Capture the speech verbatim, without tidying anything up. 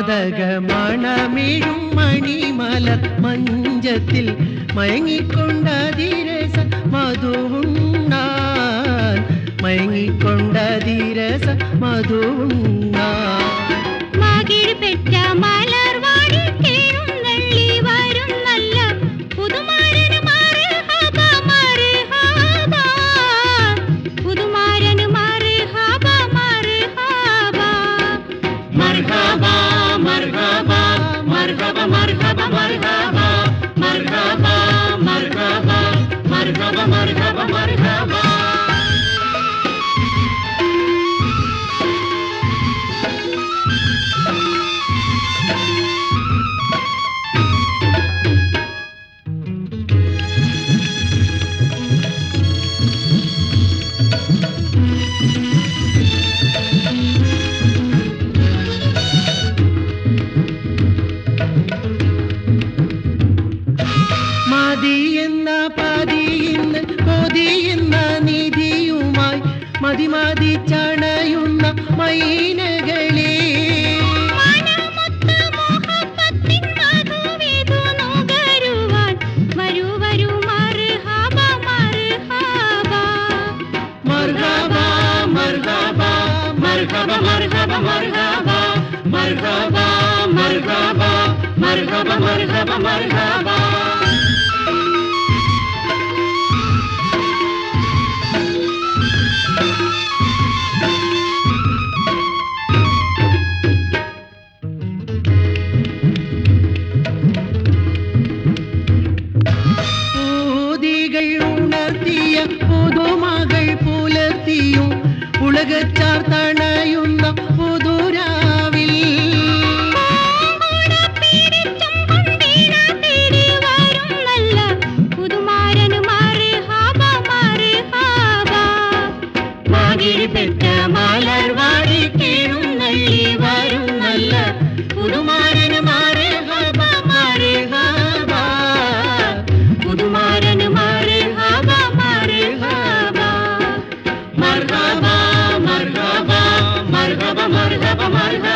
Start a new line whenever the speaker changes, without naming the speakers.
മാതകമണമിഴും മണിമലർ മഞ്ചത്തിൽ മയങ്ങിക്കൊണ്ടതിരസ മധുവുണ്ണാൻ മയങ്ങിക്കൊണ്ടതിരസ മധുവുണ്ണാൻ
മകിഴ്പെറ്റ മലർവാടി കേഴുന്നള്ളി വരും നല്ല പുതുമാരന് മർഹബ മർഹബ പുതുമാരന് മർഹബ മർഹബ മർഹബ മർഹബ മർഹബ മർഹബ മർഹബ മർഹബ മർഹബ മർഹബ മർഹബ മർഹബ മതിമതി ചണയുന്ന മൈനകളെ വരൂ വരൂ മർഹബ മർഹബ മർഹബ മർഹബ മർഹബ മർഹബ മർഹബ മർഹബ മർഹബ മർഹബ മർഹബ ഉണർത്തിയ പുതുമകൾ പുലർത്തിയും ഉലകച്ചാർ തണയുന്ന പുതുരാവിൽ പുതുമാരന് മർഹബ മർഹബ മകിഴ്പെറ്റ മലർവാടി കേഴുന്നള്ളി വരും നല്ല പുതുമാരന് മർഹബ മർഹബ പുതുമാരന് മർഹബ മർഹബ മർഹബ മർഹബ മർഹബ മർഹബ